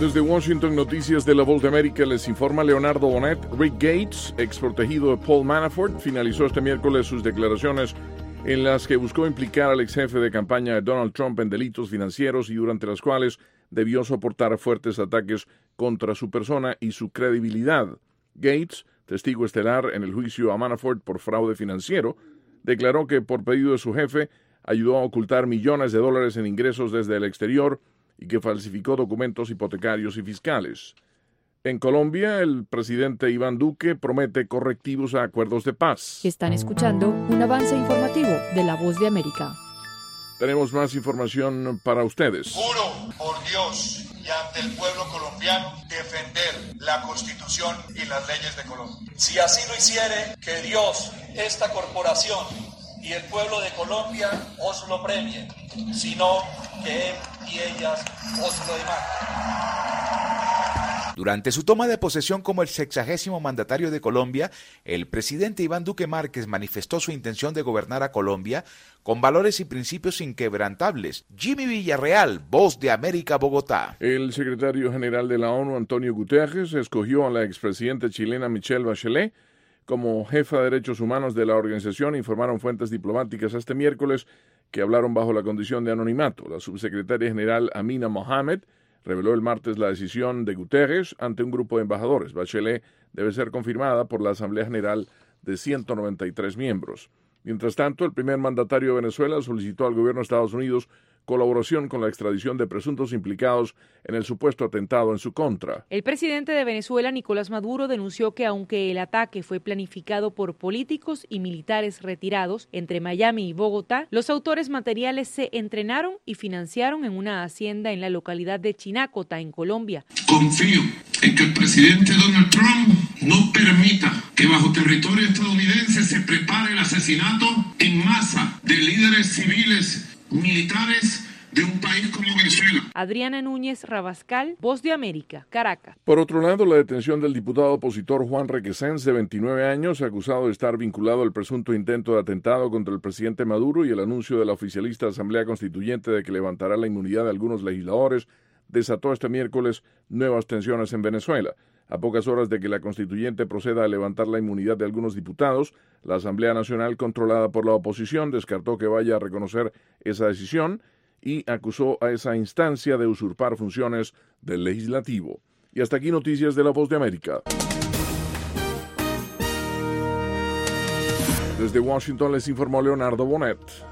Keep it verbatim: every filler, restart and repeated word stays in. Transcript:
Desde Washington, noticias de La Voz de América, les informa Leonardo Bonet. Rick Gates, ex protegido de Paul Manafort, finalizó este miércoles sus declaraciones en las que buscó implicar al ex jefe de campaña de Donald Trump en delitos financieros y durante las cuales debió soportar fuertes ataques contra su persona y su credibilidad. Gates, testigo estelar en el juicio a Manafort por fraude financiero, declaró que por pedido de su jefe ayudó a ocultar millones de dólares en ingresos desde el exterior y que falsificó documentos hipotecarios y fiscales. En Colombia, el presidente Iván Duque promete correctivos a acuerdos de paz. Están escuchando un avance informativo de La Voz de América. Tenemos más información para ustedes. Juro por Dios y ante el pueblo colombiano defender la Constitución y las leyes de Colombia. Si así lo hiciere, que Dios, esta corporación y el pueblo de Colombia os lo premien, sino que él y ellas os lo demanden. Durante su toma de posesión como el sexagésimo mandatario de Colombia, el presidente Iván Duque Márquez manifestó su intención de gobernar a Colombia con valores y principios inquebrantables. Jimmy Villarreal, Voz de América, Bogotá. El secretario general de la ONU, Antonio Guterres, escogió a la expresidenta chilena Michelle Bachelet como jefa de derechos humanos de la organización, informaron fuentes diplomáticas este miércoles que hablaron bajo la condición de anonimato. La subsecretaria general Amina Mohamed reveló el martes la decisión de Guterres ante un grupo de embajadores. Bachelet debe ser confirmada por la Asamblea General de ciento noventa y tres miembros. Mientras tanto, el primer mandatario de Venezuela solicitó al gobierno de Estados Unidos colaboración con la extradición de presuntos implicados en el supuesto atentado en su contra. El presidente de Venezuela, Nicolás Maduro, denunció que aunque el ataque fue planificado por políticos y militares retirados entre Miami y Bogotá, los autores materiales se entrenaron y financiaron en una hacienda en la localidad de Chinácota, en Colombia. Confío en que el presidente Donald Trump no permita que bajo territorio estadounidense se prepare el asesinato en masa de líderes civiles militares de un país como Venezuela. Adriana Núñez Rabascal, Voz de América, Caracas. Por otro lado, la detención del diputado opositor Juan Requesens, de veintinueve años, acusado de estar vinculado al presunto intento de atentado contra el presidente Maduro y el anuncio de la oficialista Asamblea Constituyente de que levantará la inmunidad de algunos legisladores, desató este miércoles nuevas tensiones en Venezuela. A pocas horas de que la constituyente proceda a levantar la inmunidad de algunos diputados, la Asamblea Nacional, controlada por la oposición, descartó que vaya a reconocer esa decisión y acusó a esa instancia de usurpar funciones del legislativo. Y hasta aquí noticias de La Voz de América. Desde Washington les informó Leonardo Bonet.